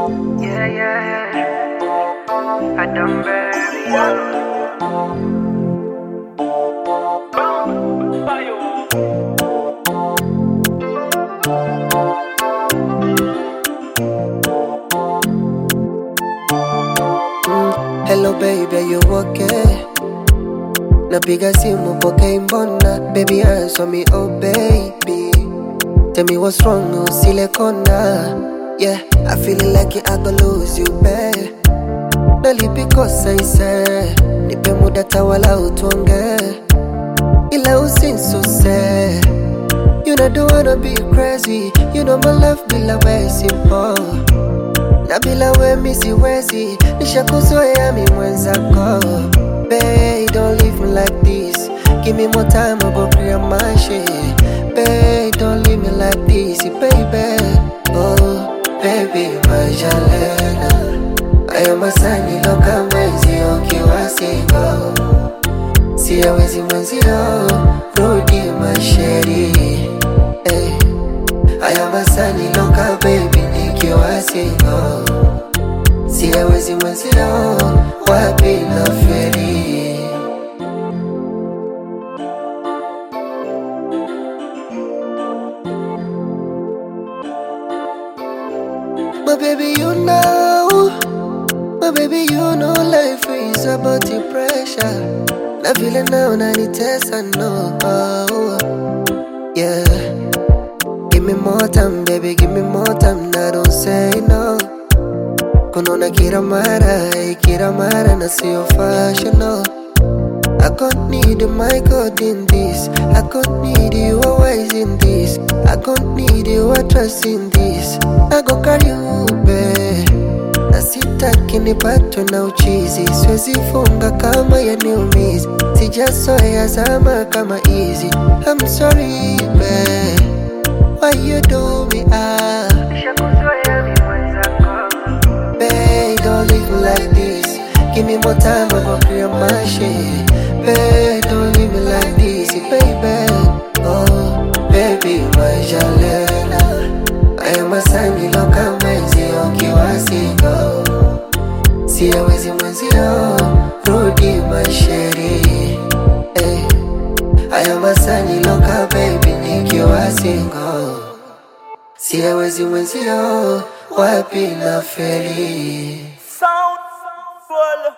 Yeah, yeah, yeah. I done baby. Hello baby, are you okay? Napiga simu pokei mbona. Baby answer me, oh baby. Tell me what's wrong, usile kona. Yeah, I feeling like I go lose you, babe. Nalipikosa ise, nipe muda tawala utuonge, ila usinsuse. You know don't wanna be crazy. You know my love bila we simple, na bila we mi siwezi. Nishakuzoea mi mwenzako. Babe, don't leave me like this. Give me more time, I'll go clear my shit. Babe, don't leave me like this, baby. Oh, baby, majalena. Aya masani loka mwezi ukiwa single. Siyawezi mwenzio, rudi masheri. Hey. Aya masani loka baby nikiwa single. Siyawezi mwenzio, wapi na feri. But baby you know, but baby you know life is about the pressure. Na vile na unanitesa no, yeah. Give me more time baby, give me more time, now don't say no. Kunona kila mara na sio fashion no. I can't need my God in this. I can't need you always in this. I can't need you I trust in this. I go carry you babe. Na sitaki nipatwe na uchizi. Siwezi funga kama yaniumizi. Sijazoea zama kama easy. I'm sorry babe, why you do me Nishakuzoea mi mwenzako. Babe, don't leave me like this. Give me more time, I go clear my shit. Babe, don't leave me like this, baby. Oh, baby, majalena. Aya masani loka mwezi ukiwa single. Siyawezi mwenzio, rudi masheri. Hey. Aya masani loka baby nikiwa single. Siyawezi mwenzio, wapi na feri. Sound full.